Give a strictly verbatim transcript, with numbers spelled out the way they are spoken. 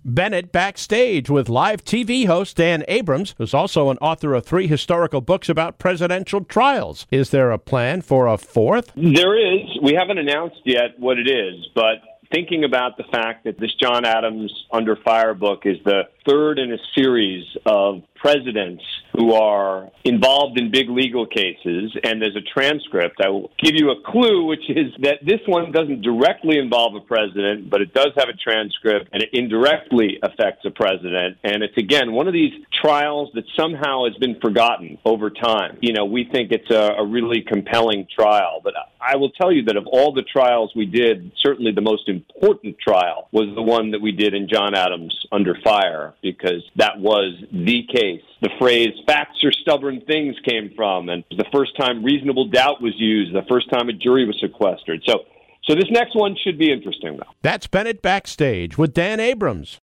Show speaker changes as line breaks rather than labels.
Bennett Backstage with live T V host Dan Abrams, who's also an author of three historical books about presidential trials. Is there a plan for a fourth?
There is. We haven't announced yet what it is, but thinking about the fact that this John Adams Under Fire book is the third in a series of presidents who are involved in big legal cases, and there's a transcript. I will give you a clue, which is that this one doesn't directly involve a president, but it does have a transcript, and it indirectly affects a president. And it's, again, one of these trials that somehow has been forgotten over time. You know, we think it's a, a really compelling trial, but I will tell you that of all the trials we did, certainly the most important trial was the one that we did in John Adams Under Fire, because that was the case the phrase "facts are stubborn things" came from, and the first time reasonable doubt was used, the first time a jury was sequestered. So, so this next one should be interesting, though.
That's Bennett Backstage with Dan Abrams.